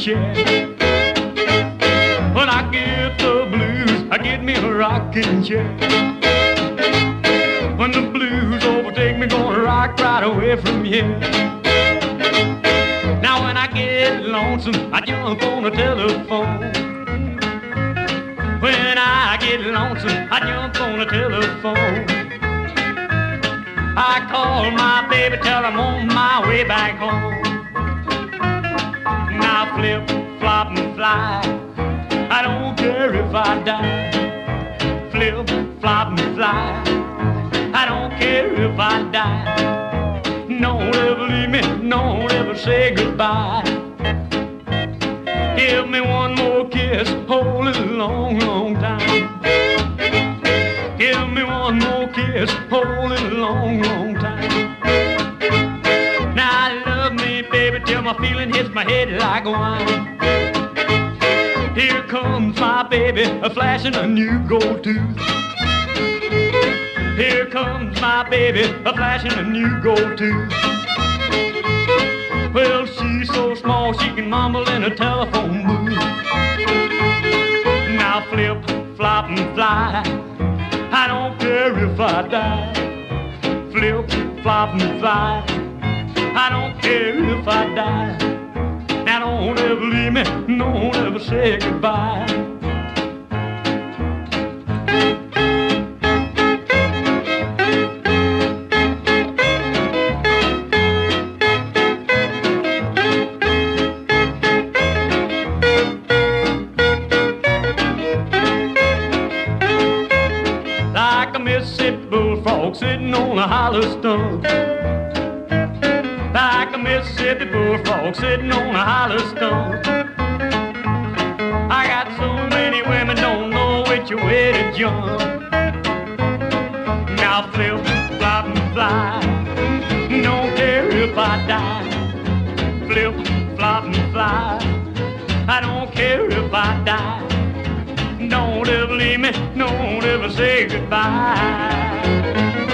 chair. When I get the blues, I get me a rocking chair. When the blues overtake me, gonna rock right away from here. Now when I get lonesome, I jump on the telephone. When I get lonesome, I jump on the telephone. I call my baby, tell I'm on my way back home. Now flip, flop, and fly, I don't care if I die. Flip, flop, and fly, I don't care if I die. Don't ever leave me, don't ever say goodbye. Give me one more kiss, hold it a long, long time. Give me one more kiss, hold it a long, long time. Now love me, baby, till my feeling hits my head like wine. Here comes my baby, a flashing a new gold tooth. Here comes my baby, a flashing a new gold tooth. Well, she's so small she can mumble in a telephone booth. Now flip, flop, and fly, I don't care if I die. Flip, flop, and fly, I don't care if I die. Now don't ever leave me, don't ever say goodbye. Like a Mississippi bullfrog sitting on a hollow stump. Like a Mississippi bullfrog sitting on a hollow stump. I got so many women, don't know which way to jump. Now flip, flop, and fly, don't care if I die. Flip, flop, and fly, I don't care if I die. Don't ever leave me, don't ever say goodbye.